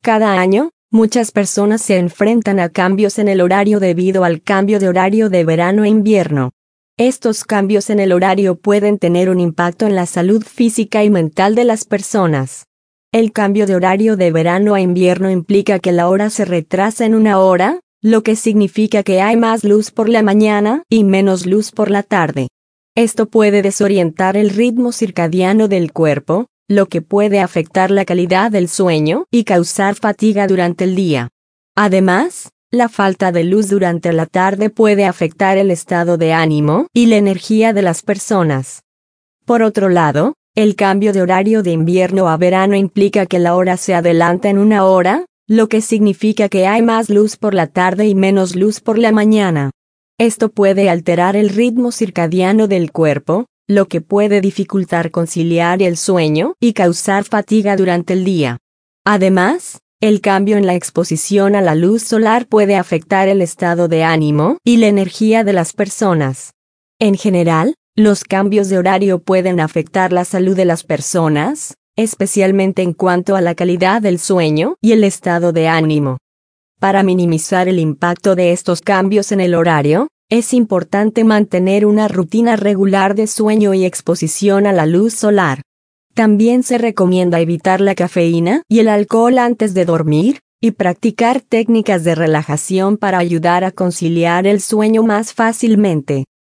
Cada año, muchas personas se enfrentan a cambios en el horario debido al cambio de horario de verano e invierno. Estos cambios en el horario pueden tener un impacto en la salud física y mental de las personas. El cambio de horario de verano a invierno implica que la hora se retrasa en una hora, lo que significa que hay más luz por la mañana y menos luz por la tarde. Esto puede desorientar el ritmo circadiano del cuerpo, lo que puede afectar la calidad del sueño y causar fatiga durante el día. Además, la falta de luz durante la tarde puede afectar el estado de ánimo y la energía de las personas. Por otro lado, el cambio de horario de invierno a verano implica que la hora se adelanta en una hora, lo que significa que hay más luz por la tarde y menos luz por la mañana. Esto puede alterar el ritmo circadiano del cuerpo, lo que puede dificultar conciliar el sueño y causar fatiga durante el día. Además, el cambio en la exposición a la luz solar puede afectar el estado de ánimo y la energía de las personas. En general, los cambios de horario pueden afectar la salud de las personas, especialmente en cuanto a la calidad del sueño y el estado de ánimo. Para minimizar el impacto de estos cambios en el horario, es importante mantener una rutina regular de sueño y exposición a la luz solar. También se recomienda evitar la cafeína y el alcohol antes de dormir, y practicar técnicas de relajación para ayudar a conciliar el sueño más fácilmente.